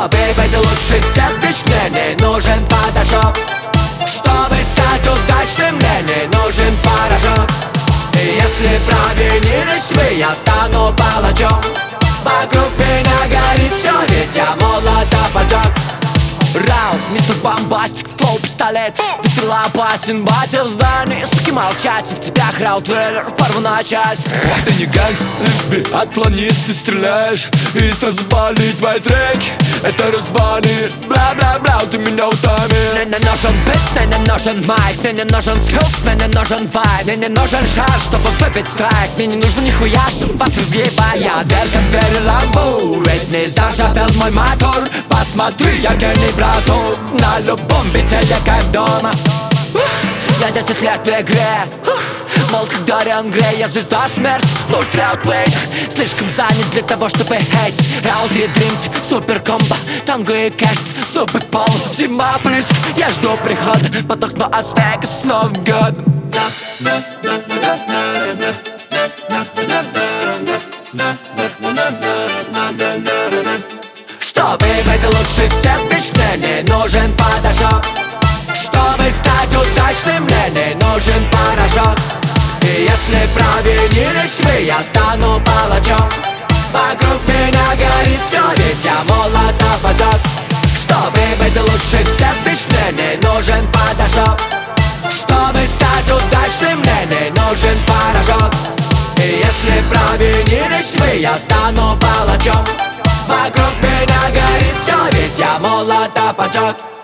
Чтобы быть лучше всех, ведь мне не нужен фотошоп. Чтобы стать удачным, мне не нужен порошок. И если провинились вы, я стану палачом. Вокруг меня горит все, ведь я молотов поджег. Раунд, мистер Бомбастик, флоу, пистолет. Выстрел опасен, батя в здании. Суки, молчать, в тебя Раутвейлер порву на часть. Ты не гангст, лишь бы от планист ты стреляешь. И сразу болит твои треки. Это развалит, бла-бла-бла, ты меня утомил. Мне не нужен бит, мне не нужен майк. Мне не нужен скилс, мне не нужен вайб. Мне не нужен шар, чтобы выпить страйк. Мне не нужно нихуя, чтобы вас разъебать. Я дверь, как дверь ламбу, ведь не заржавел мой мотор. Посмотри, я гений, брату. На любом бите я как дома. Я 10 лет в игре. Мол, как Дориан Грей, я звезда смерть. Лорд Раутвейт, слишком занят для того, чтобы хейтить. Раут и дримть, супер комбо, танго и кэш, супер пол. Зима близко, я жду прихода. Подохну Ас-Вегас с Новым годом. Чтобы быть лучше всех, ведь мне не нужен фотошоп. Чтобы стать удачным, мне не нужен порошок. И если провинились вы, я стану палачом. Вокруг меня горит все, ведь я молотов поджег. Чтобы быть лучше всех, ведь мне не нужен фотошоп. Чтобы стать удачным, мне не нужен порошок. И если провинились вы, я стану палачом. Вокруг меня горит все, ведь я молотов поджег.